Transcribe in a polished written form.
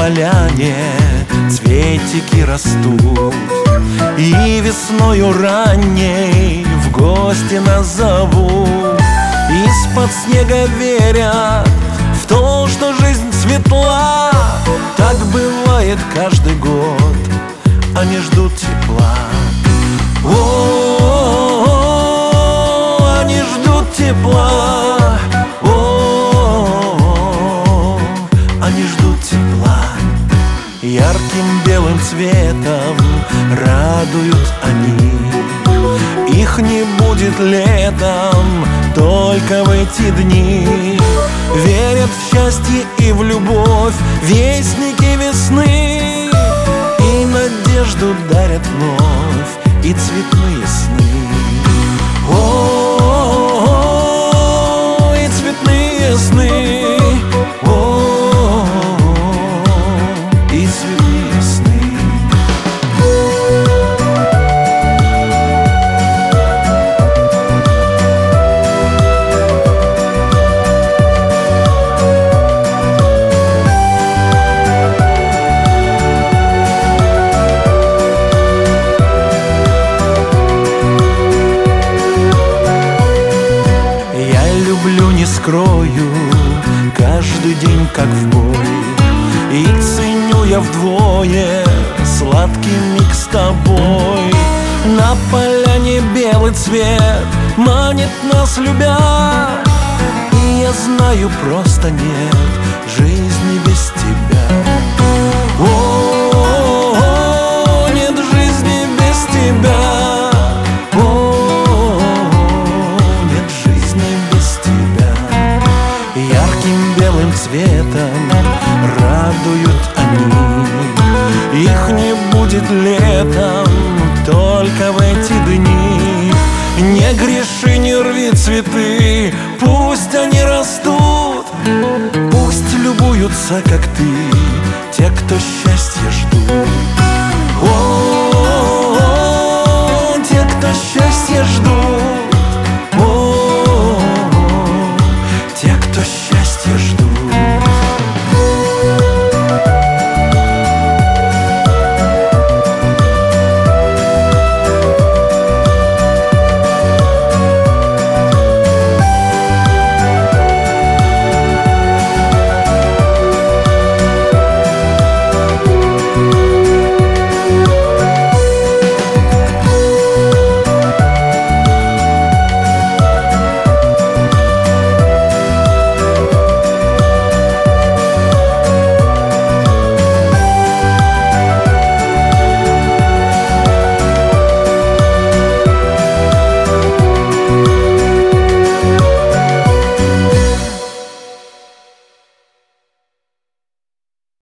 поляне цветики растут, и весною ранней в гости нас зовут. Из-под снега верят в то, что жизнь светла. Так бывает каждый год, они ждут тепла. О, они ждут тепла. О, они ждут тепла. Ярким белым цветом радуют они. Их не будет летом, только в эти дни. Верят в счастье и в любовь вестники весны, и надежду дарят вновь, и цветные сны. О, и цветные сны. О, и цветные сны. Не скрою, каждый день как в бой, и ценю я вдвое сладкий миг с тобой. На поляне белый цвет манит нас, любя, и я знаю, просто нет жизни без тебя. О, нет жизни без тебя. Белым цветом радуют они. Их не будет летом, только в эти дни. Не греши, не рви цветы, пусть они растут. Пусть любуются, как ты, те, кто счастья ждут. О, те, кто счастья ждут.